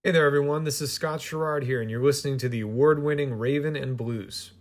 Hey there, everyone. This is Scott Sherrard here, and you're listening to the award-winning Raven and Blues.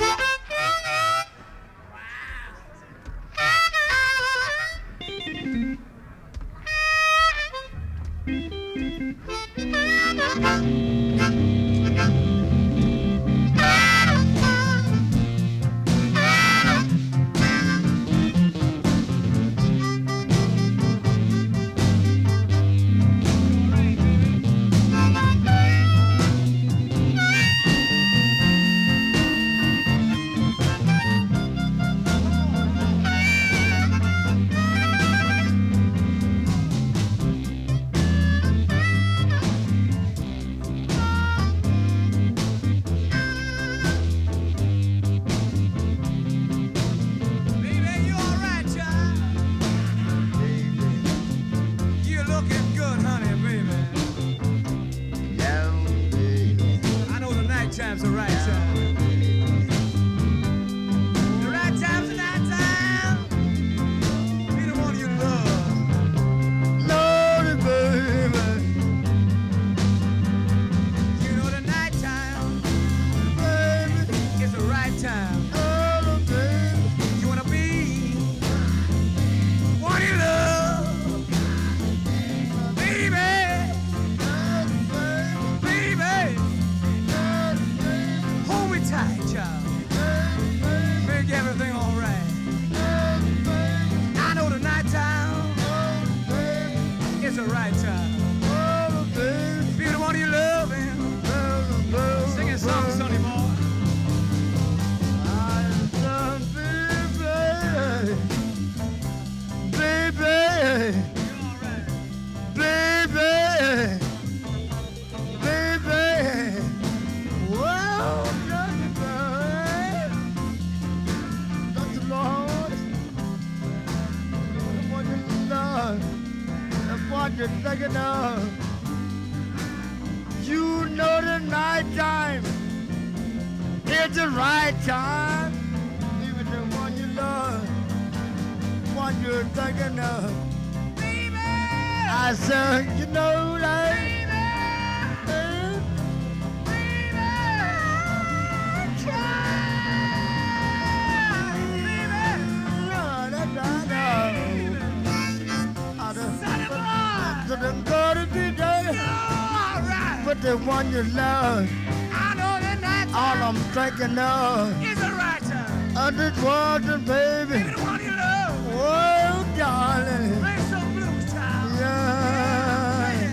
The one you love, I know that night all I'm thinking of is the right time. Under water, baby, the one you love. Oh, darling, play some blues time. Yeah.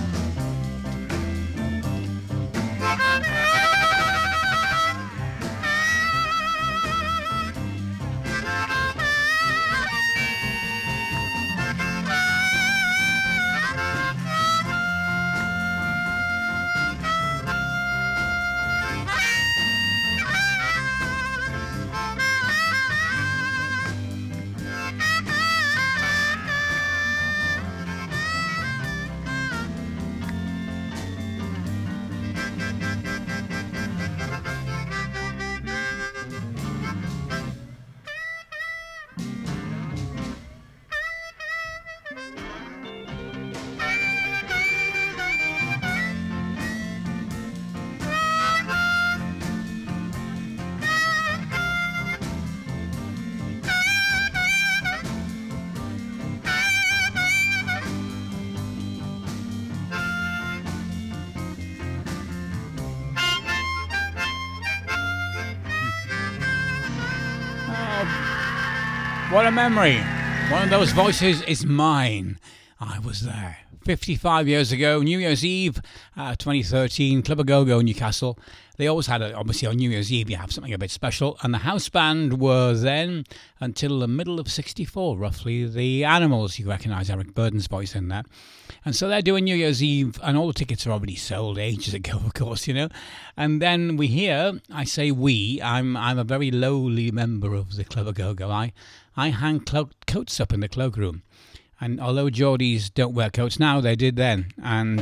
What a memory. One of those voices is mine. I was there 55 years ago, New Year's Eve, 2013, Club A-Go-Go, Newcastle. They always had, obviously on New Year's Eve, you have something a bit special. And the house band were then, until the middle of 64, roughly, the Animals. You recognise Eric Burdon's voice in that. And so they're doing New Year's Eve, and all the tickets are already sold ages ago, of course, you know. And then we hear, I say we, I'm a very lowly member of the Club A-Go-Go. I hang coats up in the cloakroom. And although Geordies don't wear coats now, they did then. And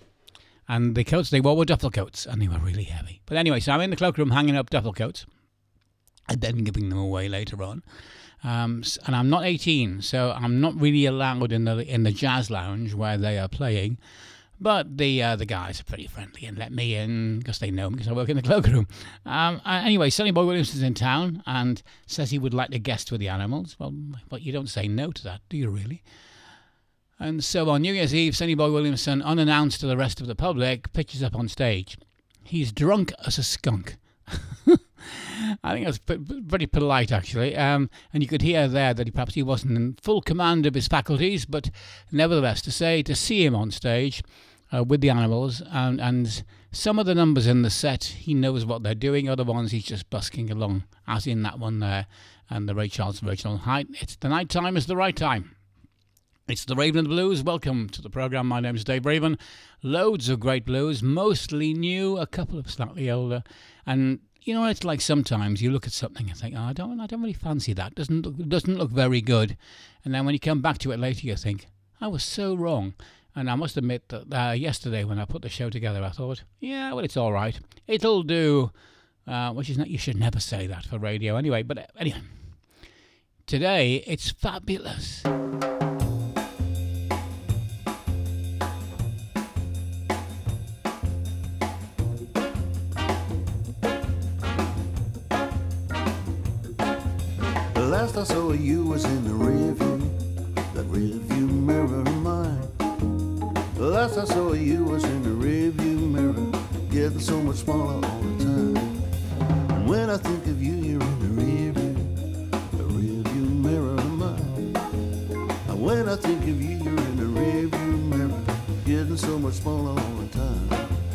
the coats they wore were duffel coats, and they were really heavy. But anyway, so I'm in the cloakroom hanging up duffel coats, and then giving them away later on. And I'm not 18, so I'm not really allowed in the jazz lounge where they are playing. But the guys are pretty friendly and let me in because they know me because I work in the cloakroom. Anyway, Sonny Boy Williamson's in town and says he would like to guest with the Animals. Well, but you don't say no to that, do you really? And so on New Year's Eve, Sonny Boy Williamson, unannounced to the rest of the public, pitches up on stage. He's drunk as a skunk. I think that's pretty polite, actually. And you could hear there that perhaps he wasn't in full command of his faculties, but nevertheless, to see him on stage with the Animals, and some of the numbers in the set, he knows what they're doing. Other ones, he's just busking along, as in that one there, and the Ray Charles original. It's the night time is the right time. It's the Raven and the Blues. Welcome to the programme. My name is Dave Raven. Loads of great blues, mostly new, a couple of slightly older. And you know, it's like sometimes you look at something and think, oh, I don't really fancy that. Doesn't look very good. And then when you come back to it later, you think, I was so wrong. And I must admit that yesterday when I put the show together, I thought, yeah, well, it's all right. It'll do. Which is not, you should never say that for radio anyway. But anyway, today it's fabulous. The last I saw of you was in the rearview, that rearview mirror of mine. The last I saw of you was in the rearview mirror, getting so much smaller all the time. And when I think of you, you're in the rearview mirror of mine. And when I think of you, you're in the rearview mirror, getting so much smaller all the time.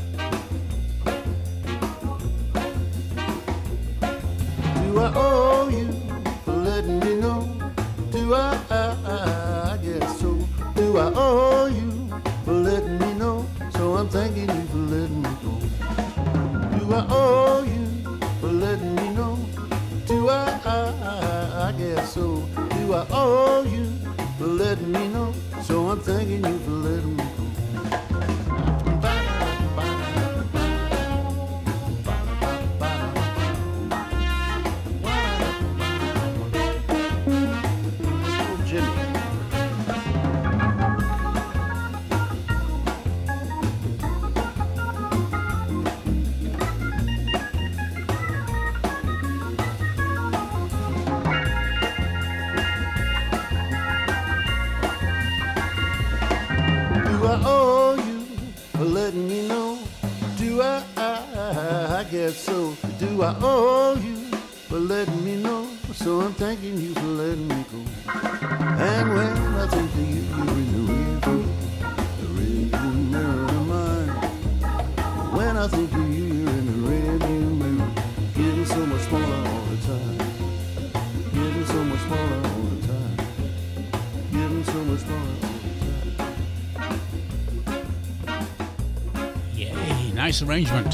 Do I owe you for letting me know? Do I guess so. Do I owe you for letting me know? So I'm thanking you for letting me go. Do I owe you for letting me know? Do I guess so. Do I owe you for letting me know? So I'm thanking you for letting me go. So do I owe you for letting me know? So I'm thanking you for letting me go. And when I think of you, you're in the rearview mirror of mine. When I think of you, you're in the rearview mirror, getting so much smaller all the time. Getting so much smaller all the time. Getting so much smaller all the time. Yay, nice arrangement.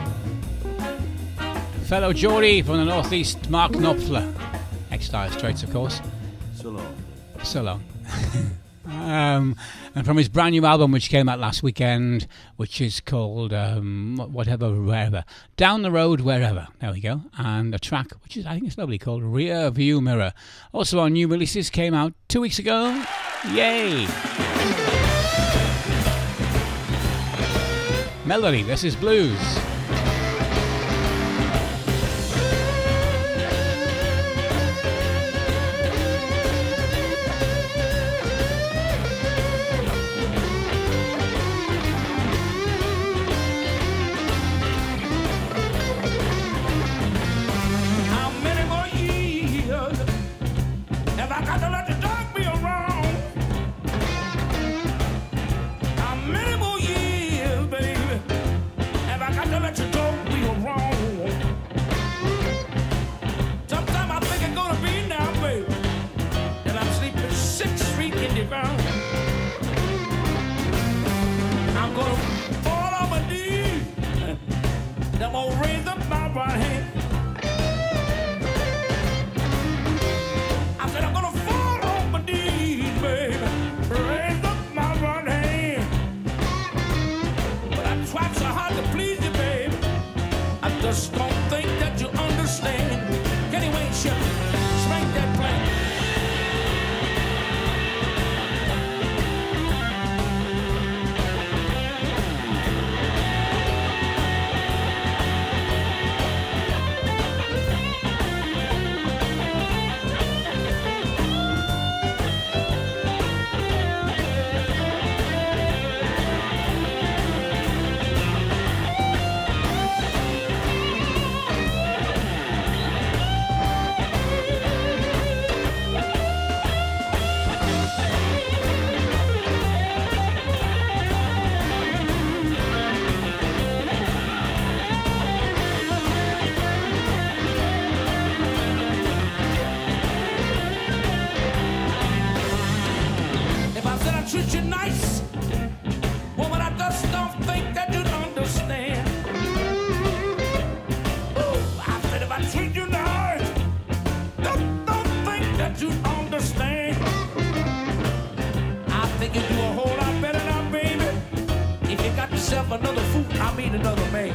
Fellow Geordie from the northeast, Mark Knopfler. Ex-Dire Straits, of course. So long. So long. And from his brand new album, which came out last weekend, which is called Whatever, Wherever. Down the Road, Wherever. There we go. And a track, which is, I think it's lovely, called Rear View Mirror. Also, our new releases came out 2 weeks ago. Yay! Melody, this is Blues. meet another man.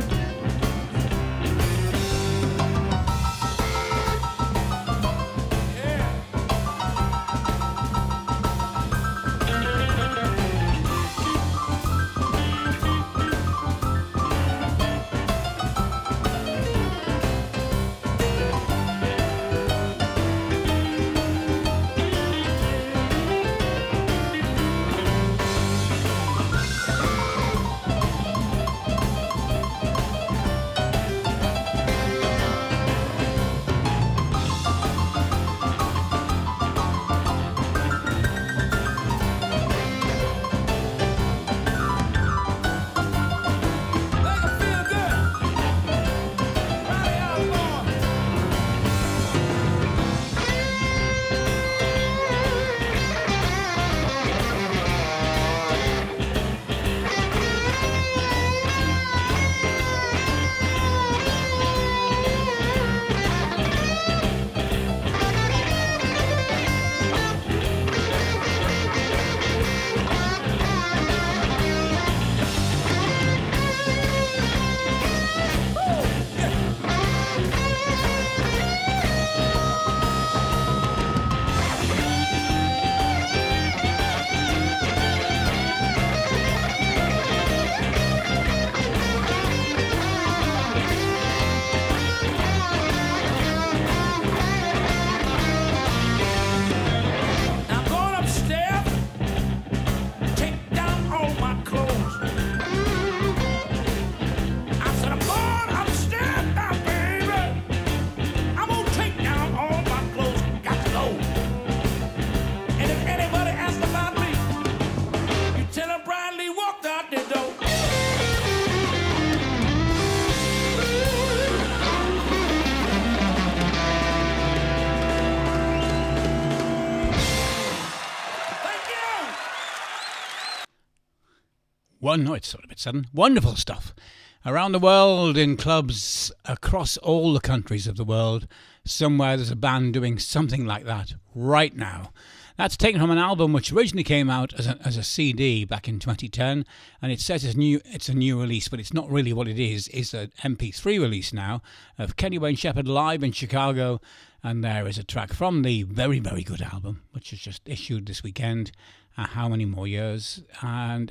It's sort of a bit sudden. Wonderful stuff. Around the world, in clubs across all the countries of the world, somewhere there's a band doing something like that right now. That's taken from an album which originally came out as a CD back in 2010, and it says it's a new release, but it's not really what it is. It's an MP3 release now of Kenny Wayne Shepherd live in Chicago, and there is a track from the very, very good album, which was just issued this weekend. How many more years? And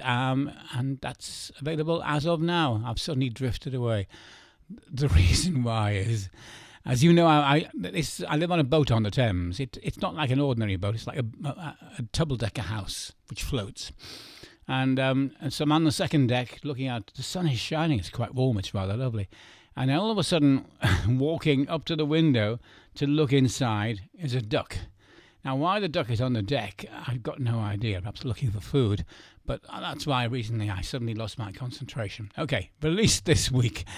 that's available as of now. I've suddenly drifted away. The reason why is, as you know, I live on a boat on the Thames. It's not like an ordinary boat. It's like a double-decker house which floats. And so I'm on the second deck looking out. The sun is shining. It's quite warm. It's rather lovely. And then all of a sudden, walking up to the window to look inside is a duck. Now, why the duck is on the deck, I've got no idea. Perhaps looking for food. But that's why recently I suddenly lost my concentration. Okay, released this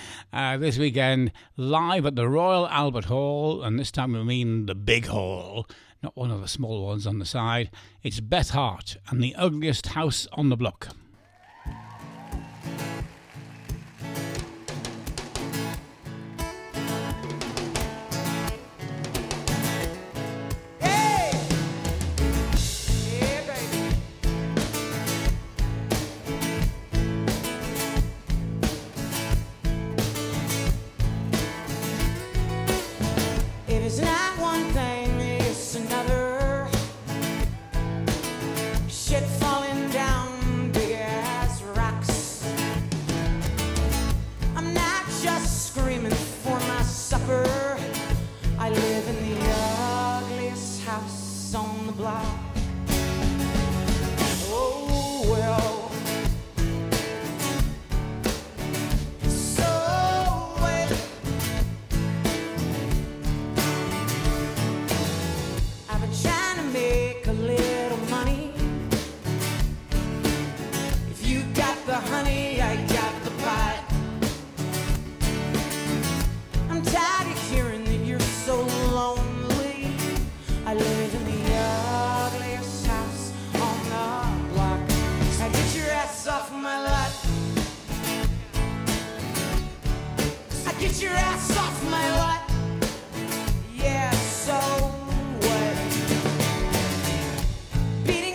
weekend, live at the Royal Albert Hall. And this time we mean the big hall, not one of the small ones on the side. It's Beth Hart and the Ugliest House on the Block.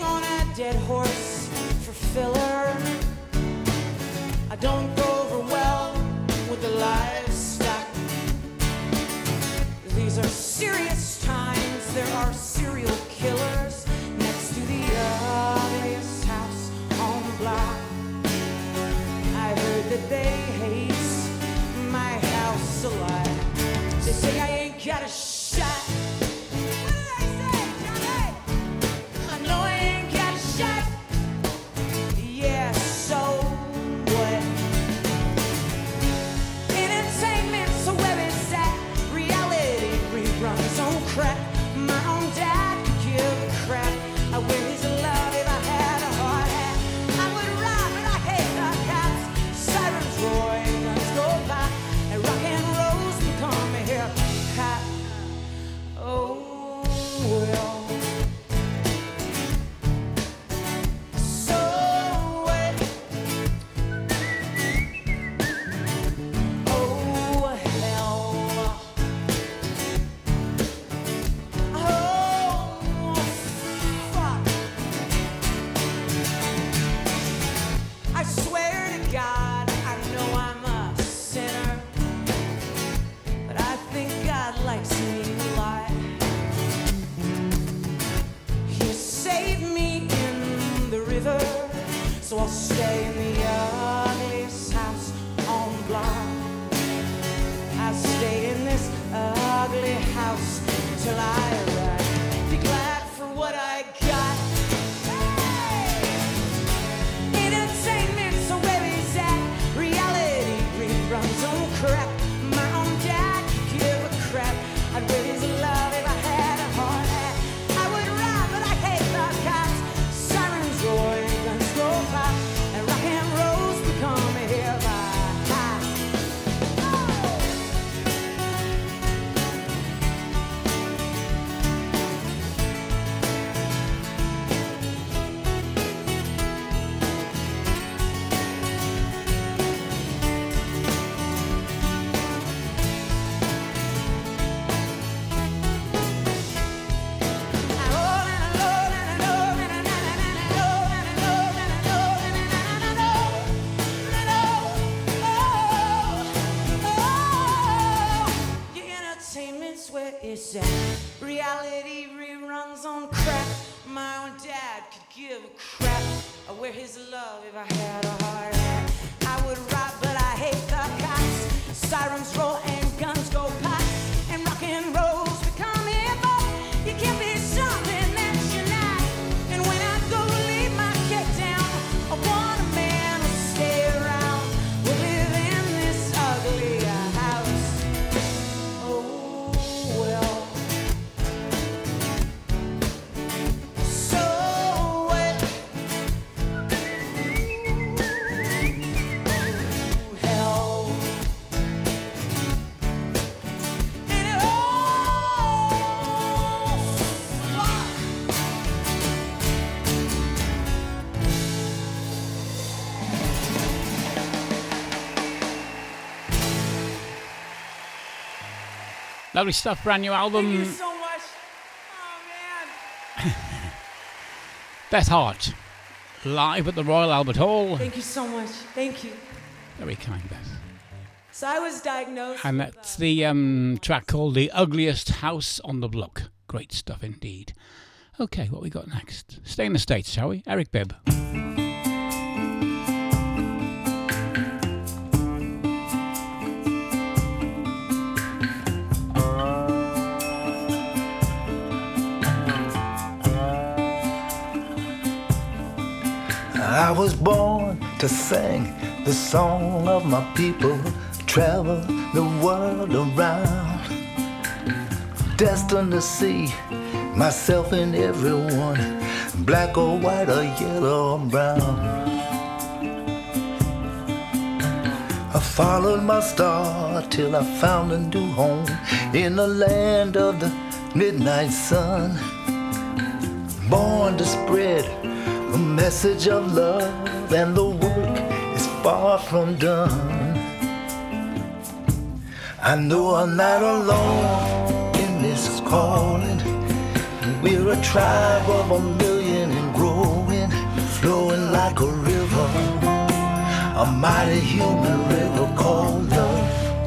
Dead horse for filler. I don't go over well house till I arrive. Be glad for what I got. Entertainment, so where is that? Reality reruns on crap. My own dad could give a crap. I'd wear his love if I had a heart hat. I would ride, but I hate the cops. Sirens roar and guns go pop, and rock and rolls become a hip hop. It's that reality reruns on crap. My own dad could give a crap. I'd wear his love if I had a heart hat. I would ride, but I hate the cops. Sirens roll and guns go pop, and rock and rolls become hip hop. You can't be something that you're not. And when I go leave my kid down, I want a man to stay around. We live in this ugly house. Oh well. Lovely stuff, brand new album. Thank you so much. Oh, man. Beth Hart, live at the Royal Albert Hall. Thank you so much. Thank you. Very kind, Beth. So I was diagnosed And with, that's the track called The Ugliest House on the Block. Great stuff indeed. Okay, what we got next? Stay in the States, shall we? Eric Bibb. I was born to sing the song of my people, travel the world around, destined to see myself in everyone, black or white or yellow or brown. I followed my star till I found a new home in the land of the midnight sun, born to spread a message of love, and the work is far from done. I know I'm not alone in this calling. We're a tribe of 1,000,000 and growing, flowing like a river, a mighty human river called love.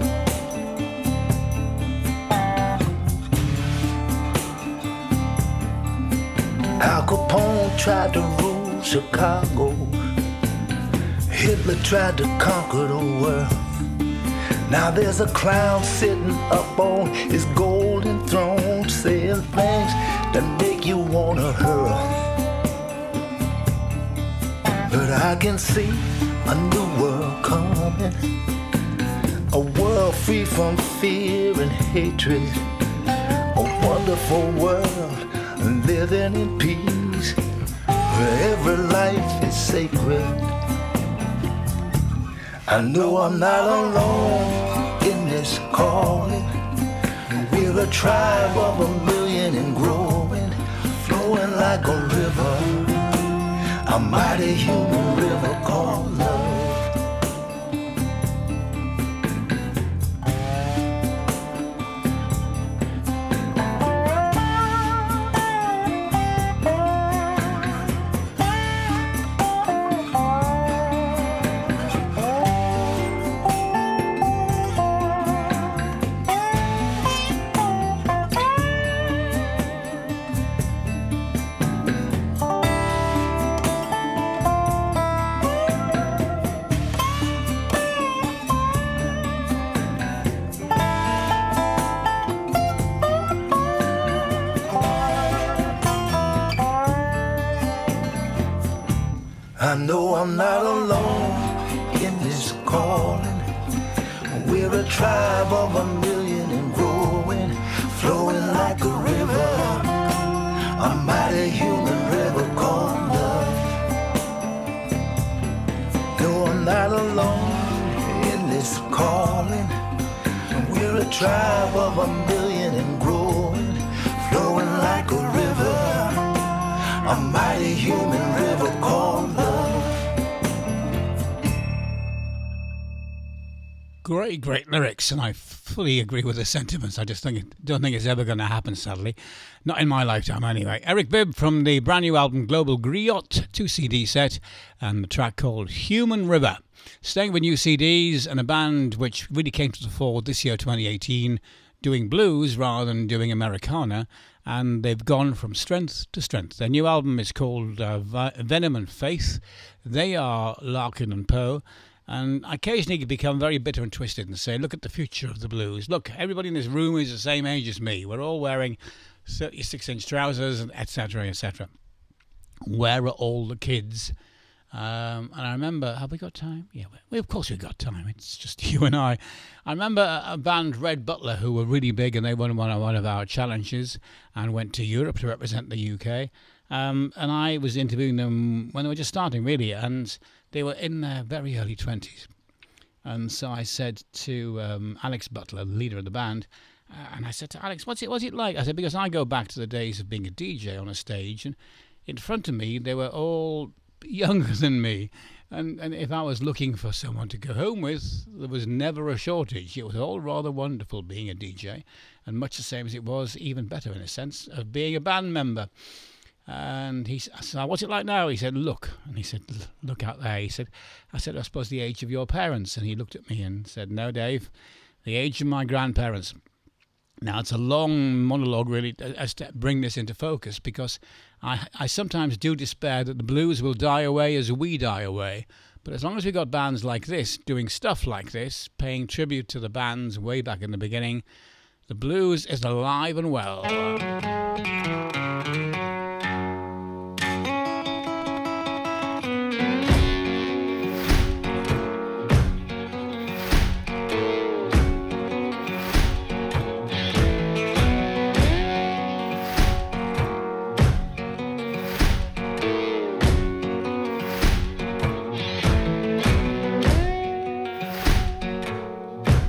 Al Capone tried to rule Chicago. Hitler tried to conquer the world. Now there's a clown sitting up on his golden throne, saying things that make you wanna hurl. But I can see a new world coming, a world free from fear and hatred, a wonderful world living in peace, where every life is sacred. I know I'm not alone in this calling. We're a tribe of 1,000,000 and growing, flowing like a river, a mighty human river called love. I'm not alone in this calling. We're a tribe of 1,000,000 and growing, flowing like a river, a mighty human river called love. No, I'm not alone in this calling. We're a tribe of 1,000,000 and growing, flowing like a river, a mighty human river called love. Great lyrics, and I fully agree with the sentiments. I just don't think it's ever going to happen, sadly. Not in my lifetime, anyway. Eric Bibb from the brand new album Global Griot, 2 CD set, and the track called Human River. Staying with new CDs and a band which really came to the fore this year, 2018, doing blues rather than doing Americana, and they've gone from strength to strength. Their new album is called Venom and Faith. They are Larkin and Poe. And I occasionally become very bitter and twisted and say, look at the future of the blues. Look, everybody in this room is the same age as me. We're all wearing 36-inch trousers, etc., etc. Where are all the kids? And I remember, have we got time? Yeah, of course we've got time. It's just you and I. I remember a band, Red Butler, who were really big, and they won one of our challenges and went to Europe to represent the UK. And I was interviewing them when they were just starting, really, and they were in their very early 20s. And so I said to Alex Butler, the leader of the band, and I said to Alex, what's it like? I said, because I go back to the days of being a DJ on a stage, and in front of me, they were all younger than me. And if I was looking for someone to go home with, there was never a shortage. It was all rather wonderful being a DJ, and much the same as it was, even better in a sense, of being a band member. And I said, what's it like now? He said, look. And he said, look out there. I said, I suppose the age of your parents. And he looked at me and said, no, Dave, the age of my grandparents. Now, it's a long monologue, really, as to bring this into focus, because I sometimes do despair that the blues will die away as we die away. But as long as we've got bands like this, doing stuff like this, paying tribute to the bands way back in the beginning, the blues is alive and well.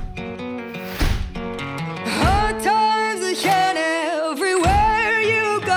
Hard times are everywhere you go.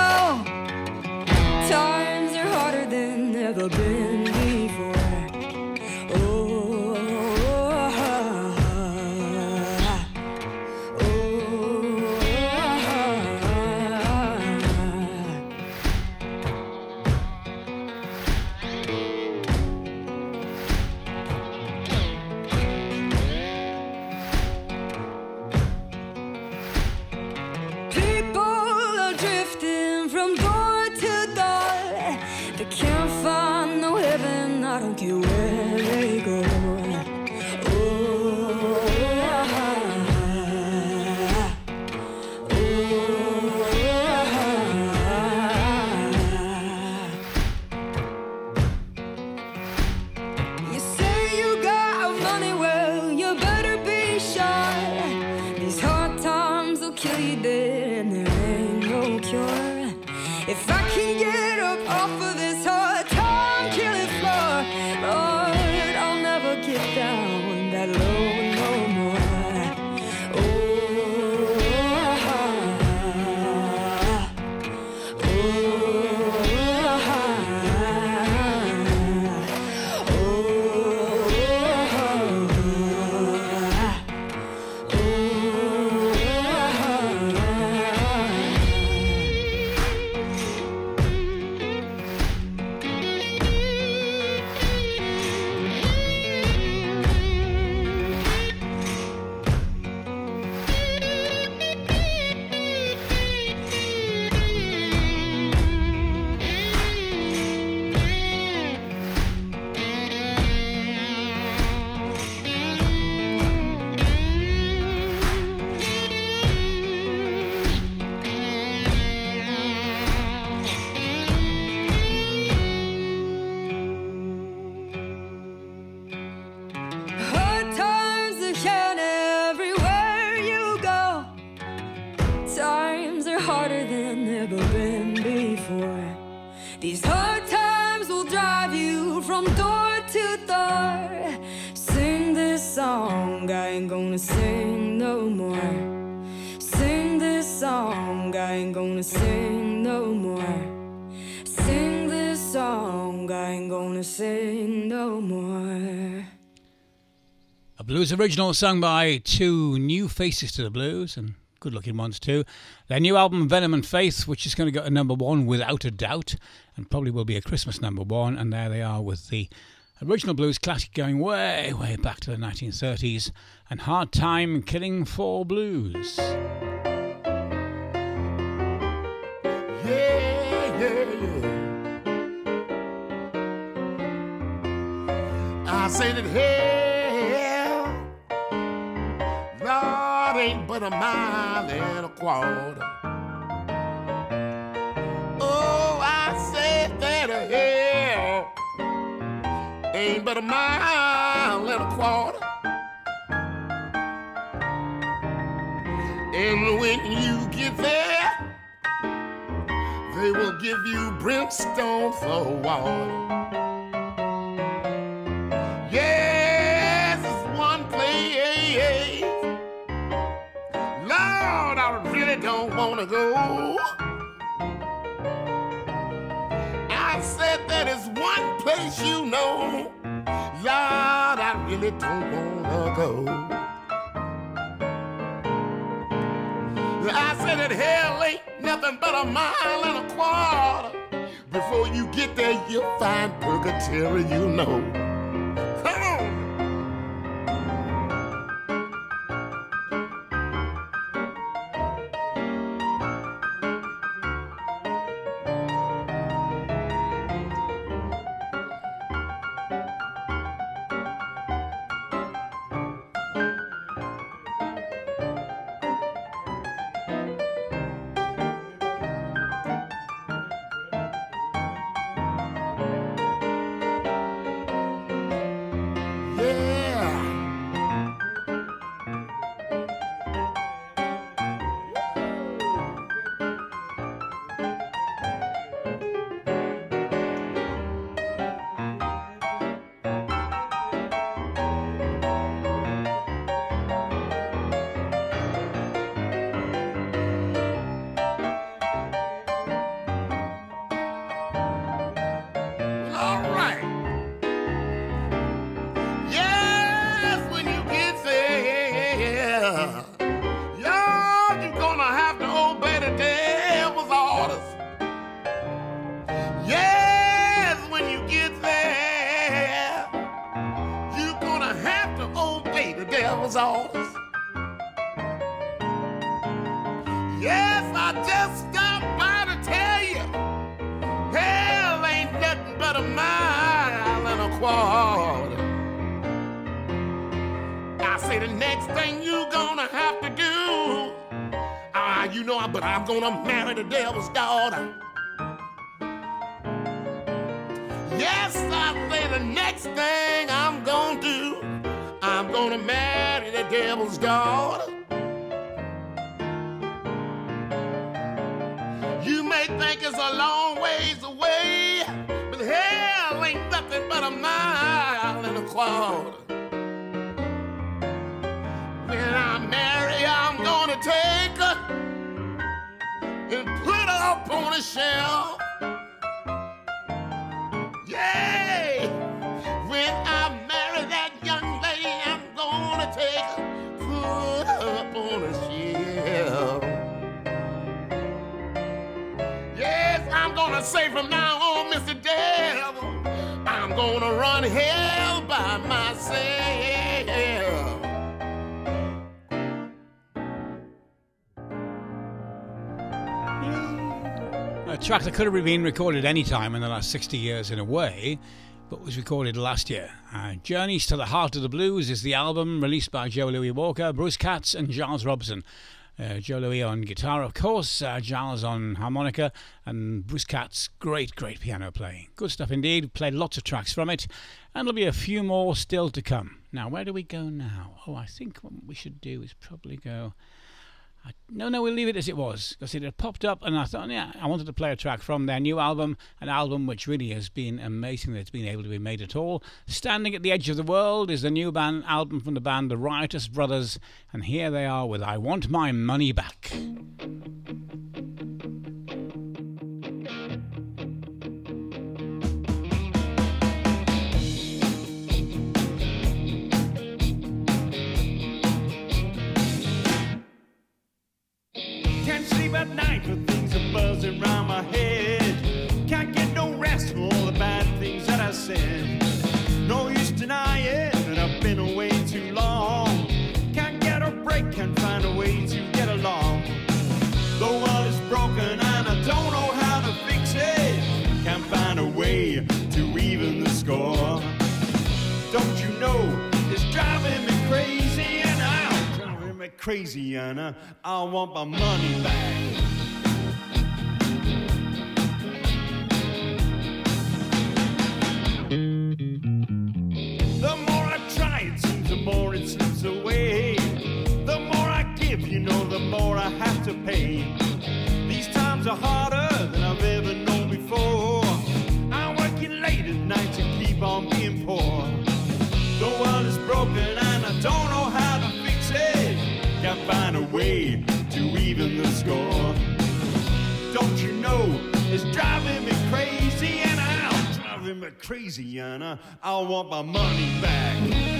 harder than ever been before. These hard times will drive you from door to door. Sing this song, I ain't gonna sing no more. Sing this song, I ain't gonna sing no more. Sing this song, I ain't gonna sing no more. A blues original sung by two new faces to the blues, and good looking ones too. Their new album Venom and Faith, which is going to go to number one without a doubt, and probably will be a Christmas number one. And there they are with the original blues classic going way, way back to the 1930s, and Hard Time Killing for Blues. I say that hell, Lord, ain't but a mile and a quarter. Oh, I said that hell ain't but a mile and a quarter. And when you get there, they will give you brimstone for water. Yes, it's one place, Lord, I really don't want to go. I said that is one place you know, Lord, I really don't want to go. I said that hell ain't nothing but a mile and a quarter. Before you get there, you'll find purgatory, you know. Come on. But I'm gonna marry the devil's daughter. Yes, I say the next thing I'm gonna do, I'm gonna marry the devil's daughter. You may think it's a long ways away, but hell ain't nothing but a mile and a quarter. When I marry, I'm gonna take her and put her up on a shelf. Yay! When I marry that young lady, I'm gonna take her, put her up on a shelf. Yes, I'm gonna say from now on, Mr. Devil, I'm gonna run hell by myself. A track that could have been recorded any time in the last 60 years in a way, but was recorded last year. Journeys to the Heart of the Blues is the album released by Joe Louis Walker, Bruce Katz and Giles Robson. Joe Louis on guitar, of course, Giles on harmonica, and Bruce Katz, great piano playing. Good stuff indeed. Played lots of tracks from it, and there'll be a few more still to come. Now, where do we go now? Oh, I think what we should do is probably go... No, we'll leave it as it was, because it had popped up and I thought, yeah, I wanted to play a track from their new album, an album which really has been amazing that it's been able to be made at all. Standing at the Edge of the World is the new album from the band The Riotous Brothers, and here they are with I Want My Money Back. At night, but things are buzzing round my head. Can't get no rest from all the bad things that I said. No use denying that I've been away too long. Can't get a break, can't find a way to get along. The world is broken and I don't know how to fix it. Can't find a way to even the score. Don't you know it's driving me crazy and I'm driving me crazy and I want my money back. The more I try, it seems the more it slips away. The more I give, you know, the more I have to pay. These times are harder than I've ever known before. I'm working late at night to keep on being poor. The world is broken and I don't know how to fix it. Can't find a way to even the score. Don't you know it's driving me crazy and I'm driving me crazy and I want my money back.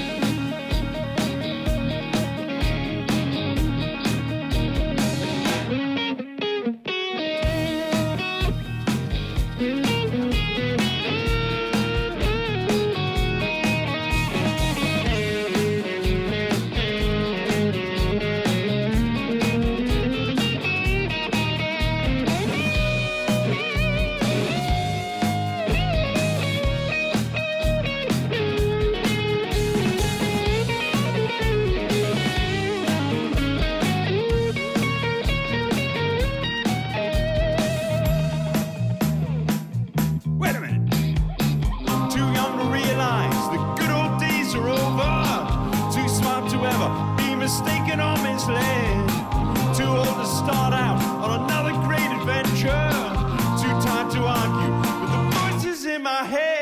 Mistaken or misled. Too old to start out on another great adventure. Too tired to argue with the voices in my head.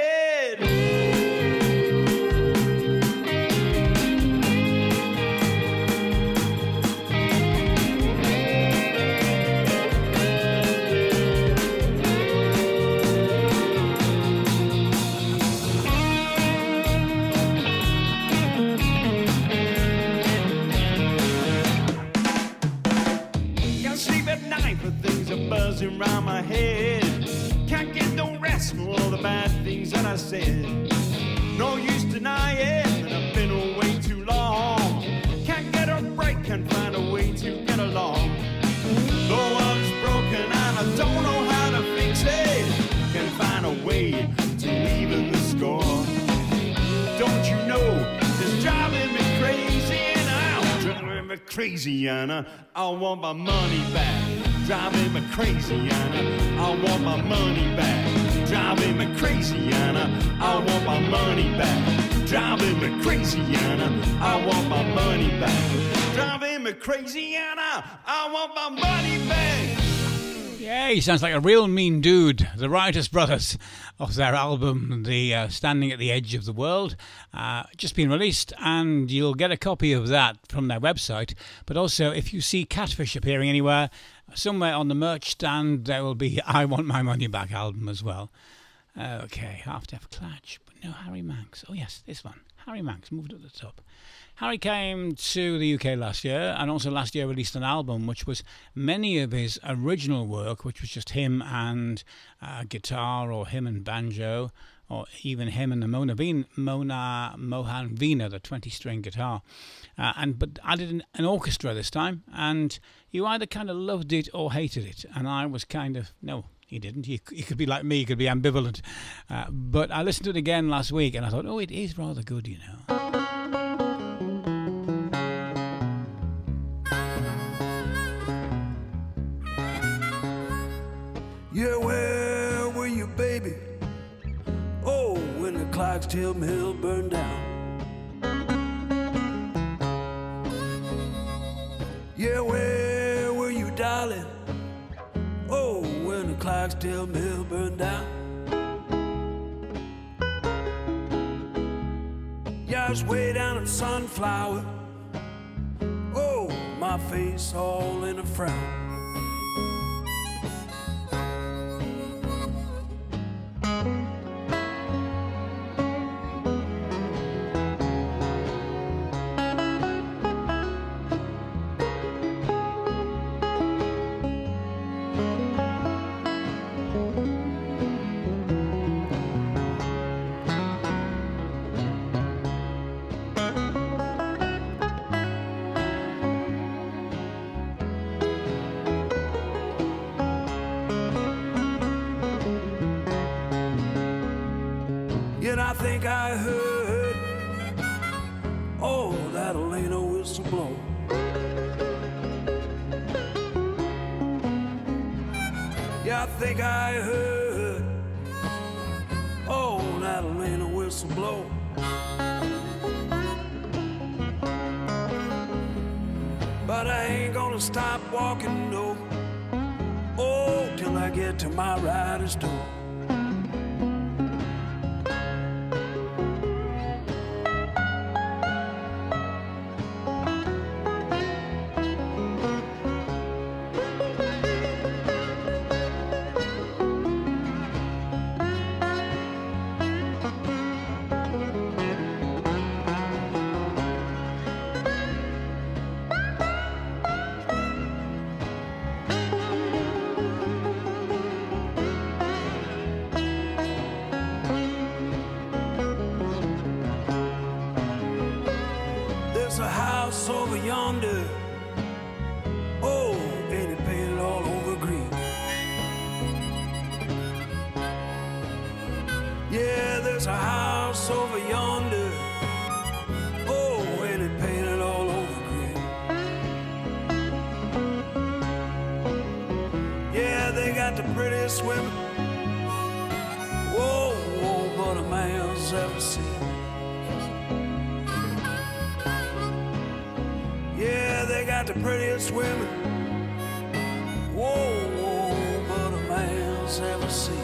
Buzzing round my head. Can't get no rest from all the bad things that I said. No use denying that I've been away too long. Can't get a break, can't find a way to get along. The world is broken and I don't know how to fix it. Can't find a way to even the score. Don't you know it's driving me crazy and I'm driving me crazy and I want my money back. Driving me crazy, Anna. I want my money back. Driving me crazy, Anna. I want my money back. Driving me crazy, Anna. I want my money back. Driving me crazy, Anna. I want my money back. Yeah, he sounds like a real mean dude. The Riotous Brothers, of their album, The Standing at the Edge of the World, just been released, and you'll get a copy of that from their website. But also, if you see Catfish appearing anywhere, somewhere on the merch stand, there will be I Want My Money Back album as well. Okay, Half Deaf Clutch, but no Harry Manx. Oh yes, this one. Harry Manx moved at the top. Harry came to the UK last year, and also last year released an album which was many of his original work, which was just him and guitar, or him and banjo, or even him and the Mohan Veena, the 20-string guitar. But added an orchestra this time, and you either kind of loved it or hated it. And I was kind of, no, he didn't. He could be like me, he could be ambivalent. But I listened to it again last week, and I thought, oh, it is rather good, you know. Yeah, where were you, baby? Oh, when the Clarksdale mill burned down. Yeah, where darling. Oh, when the Clarksdale mill burned down. Yeah, I was way down at Sunflower. Oh, my face all in a frown. Yet I think I heard, oh, that'll ain't a whistle blow. Yeah, I think I heard, oh, that'll ain't a whistle blow. But I ain't gonna stop walking, no, oh, till I get to my rider's door. There's a house over yonder. Oh, ain't it painted all over green? Yeah, there's a house over yonder. Oh, ain't it painted all over green? Yeah, they got the prettiest women. Whoa, whoa, but a man's ever seen. Yeah, they got the prettiest women. Whoa, whoa, but a man's ever seen.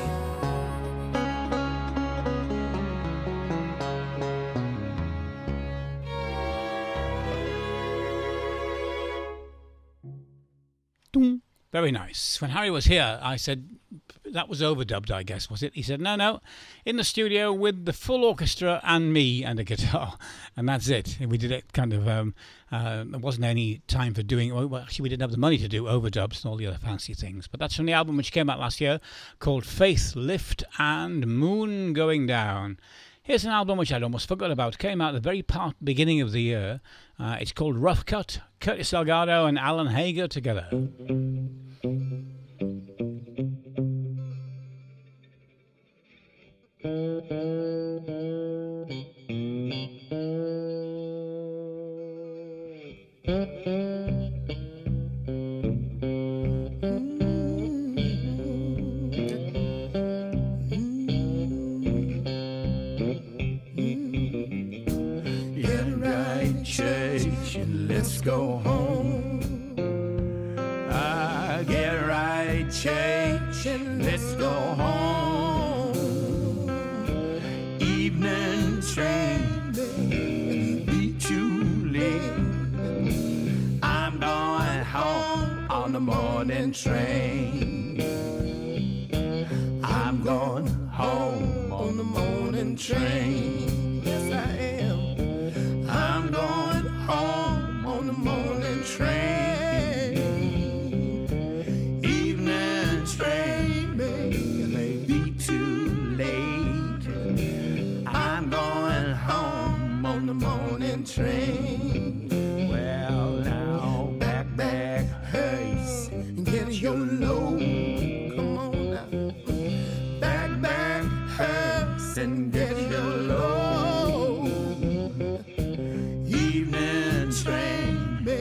Ding. Very nice. When Harry was here, I said, that was overdubbed, I guess, was it? He said, no, in the studio with the full orchestra and me and a guitar. And that's it. We did it kind of, there wasn't any time for doing, well, actually we didn't have the money to do overdubs and all the other fancy things. But that's from the album which came out last year called Faith, Lift and Moon Going Down. Here's an album which I'd almost forgot about. Came out at the very beginning of the year. It's called Rough Cut. Curtis Salgado and Alan Hager together. Let's go home. Get right, change, and let's go home. Evening train, be too late. I'm going home on the morning train. I'm going home on the morning train. Yes, I am. I'm going home on the morning train. Evening train may be too late. I'm going home on the morning train. Well, now back hurts and get your load. Come on now. Back hurts and get your load. Evening train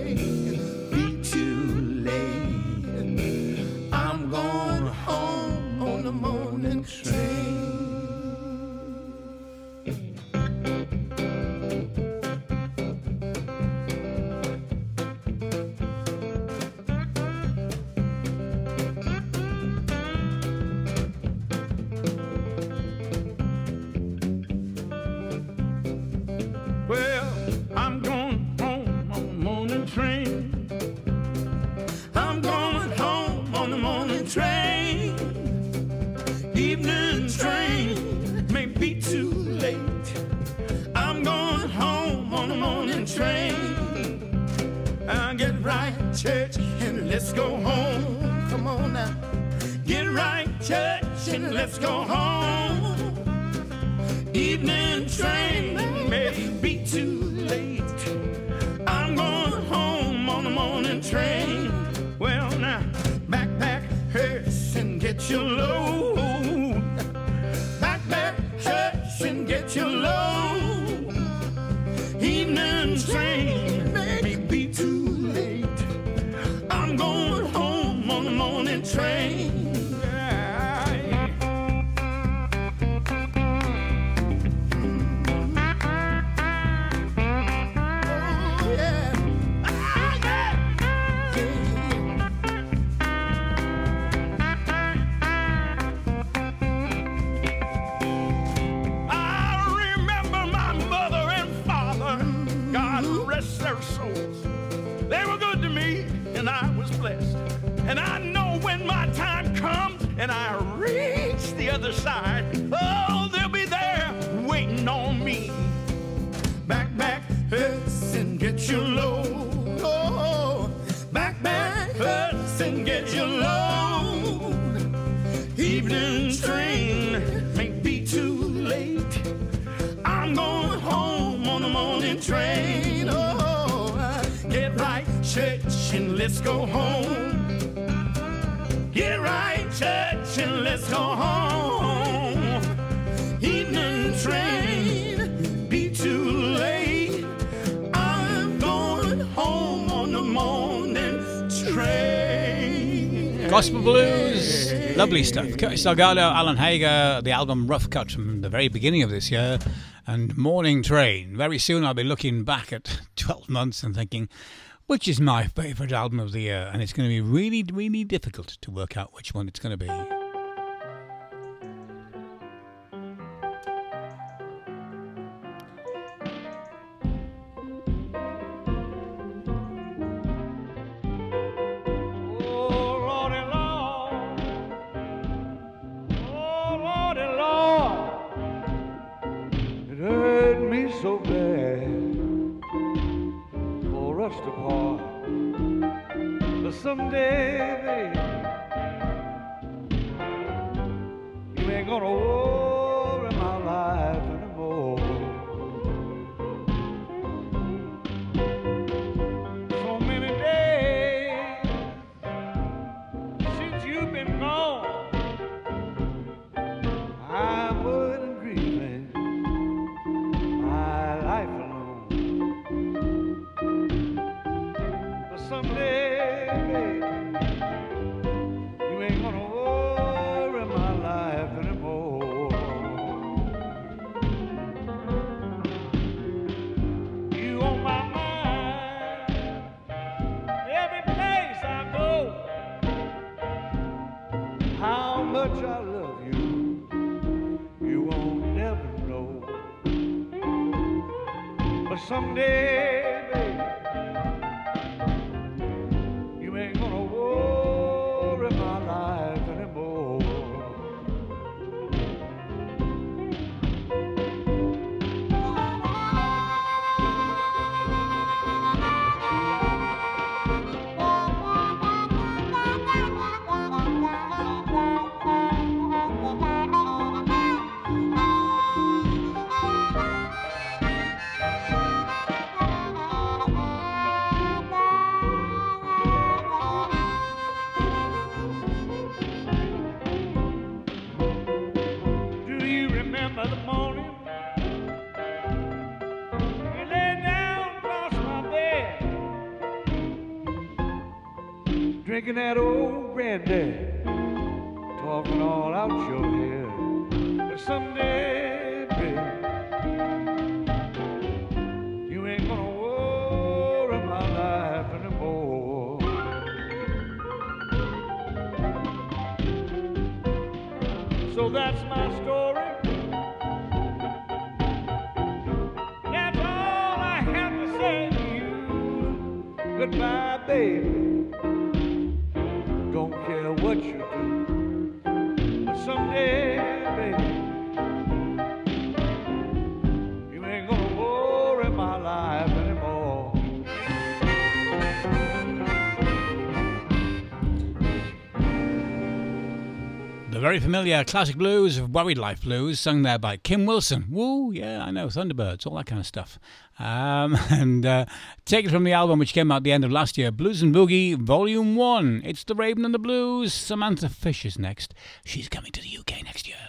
church, and let's go home. Come on now. Get right, church, and let's go home. Evening train may be too late. I'm going home on the morning train. Well, now, backpack hurts and get your load. Backpack hurts and get your load. Evening train may be too late. I'm going home on the morning train. And I know when my time comes and I reach the other side, oh, they'll be there waiting on me. Backpack hurts and get your load. Oh, backpack hurts and get your load. Evening train may be too late. I'm going home on the morning train. Oh, get right, church, and let's go home. Get right, church, and let's go home. Evening train, be too late. I'm going home on the morning train. Gospel blues, lovely stuff. Curtis Delgado, Alan Hager, the album Rough Cut from the very beginning of this year, and Morning Train. Very soon I'll be looking back at 12 months and thinking, which is my favourite album of the year? And it's going to be really, really difficult to work out which one it's going to be. So bad for us to part, but someday, baby, you ain't gonna worry my life anymore. So many days since you've been gone, I'm worried and grieving. Someday, baby, you ain't gonna worry my life anymore. You on my mind, every place I go. How much I love you, you won't never know. But someday, baby, ain't gonna worry my life anymore. Drinking that old granddad, talking all out your head. But someday, baby, you ain't gonna worry my life anymore. So that's my story. That's all I have to say to you. Goodbye, baby. Don't care what you do, but someday, baby, you ain't gonna worry my life anymore. The very familiar classic blues of Worried Life Blues, sung there by Kim Wilson. Woo, yeah, I know, Thunderbirds, all that kind of stuff. Taken from the album which came out at the end of last year, Blues and Boogie Volume 1. It's The Raven and the Blues. Samantha Fish is next. She's coming to the UK next year.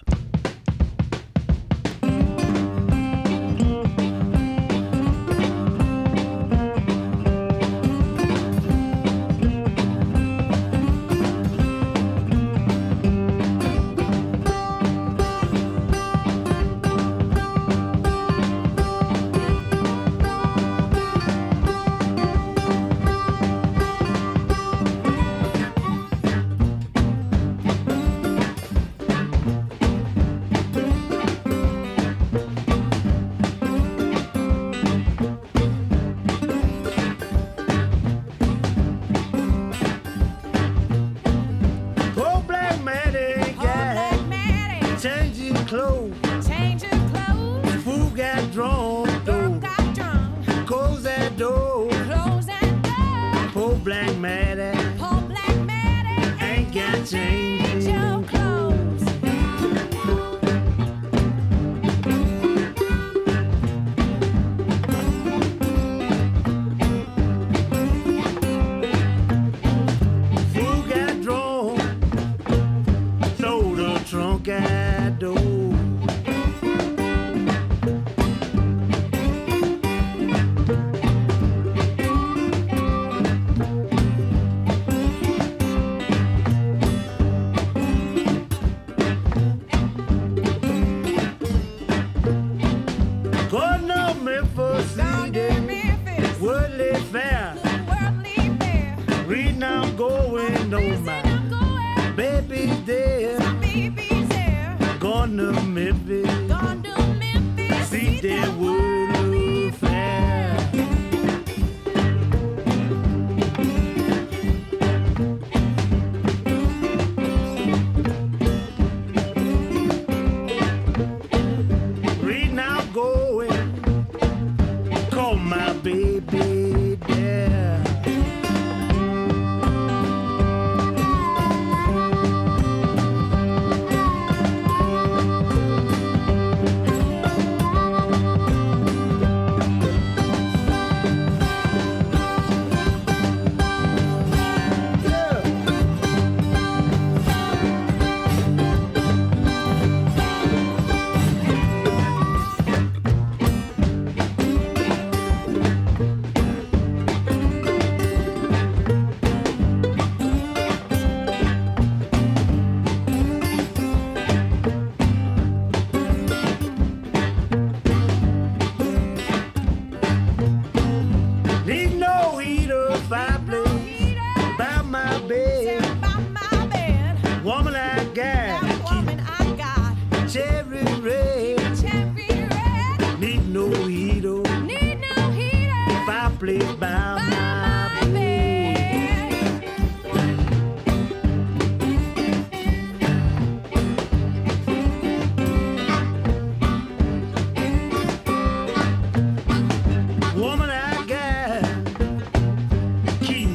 Keep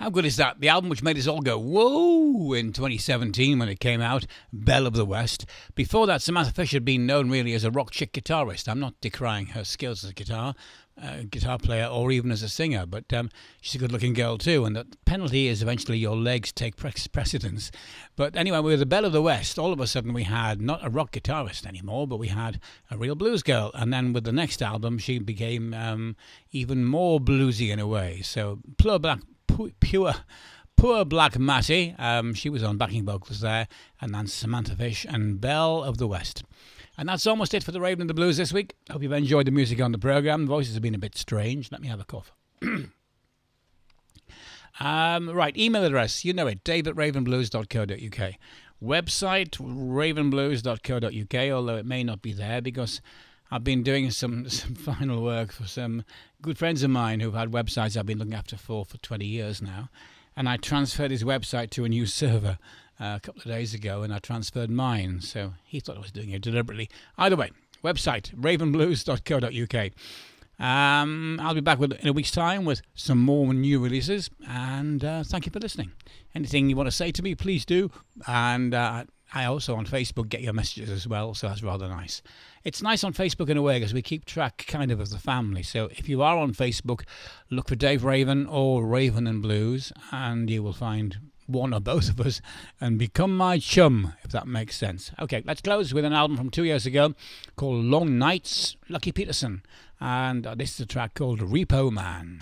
How good is that? The album which made us all go, whoa, in 2017 when it came out, Belle of the West. Before that, Samantha Fish had been known really as a rock chick guitarist. I'm not decrying her skills as a guitar player or even as a singer, but she's a good-looking girl too, and the penalty is eventually your legs take precedence. But anyway, with the Belle of the West, all of a sudden we had not a rock guitarist anymore, but we had a real blues girl, and then with the next album she became even more bluesy in a way. So Poor Black Matty, she was on backing vocals there, and then Samantha Fish and Belle of the West. And that's almost it for the Raven and the Blues this week. Hope you've enjoyed the music on the programme. The voices have been a bit strange. Let me have a cough. Right, email address, you know it, dave@ravenblues.co.uk. Website, ravenblues.co.uk, although it may not be there because I've been doing some final work for some good friends of mine who've had websites I've been looking after for 20 years now. And I transferred his website to a new server a couple of days ago, and I transferred mine, so he thought I was doing it deliberately. Either way, website, ravenblues.co.uk. I'll be back in a week's time with some more new releases, and thank you for listening. Anything you want to say to me, please do. And I also on Facebook get your messages as well, so that's rather nice. It's nice on Facebook in a way because we keep track kind of the family. So if you are on Facebook, look for Dave Raven or Raven and Blues, and you will find one or both of us and become my chum, if that makes sense. Okay, let's close with an album from 2 years ago called Long Nights, Lucky Peterson, and this is a track called Repo Man.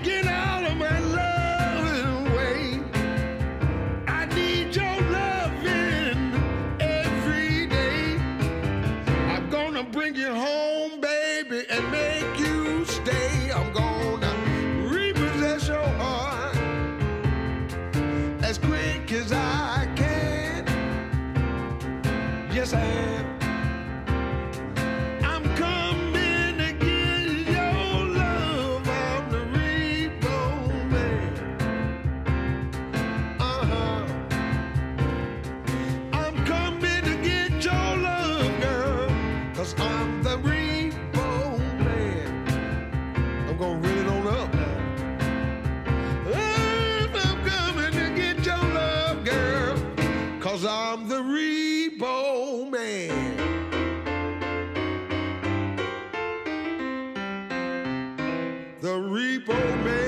Taking all of my love away. I need your love. you home, baby, and make you stay. I'm gonna repossess your heart as quick as I can. Yes, I am. I'm coming to get your love. I'm the repo man. I'm coming to get your love, girl, 'cause I'm the repo man. I'm gonna reel it on up now. I'm coming to get your love, girl, 'cause I'm the repo man. The repo man.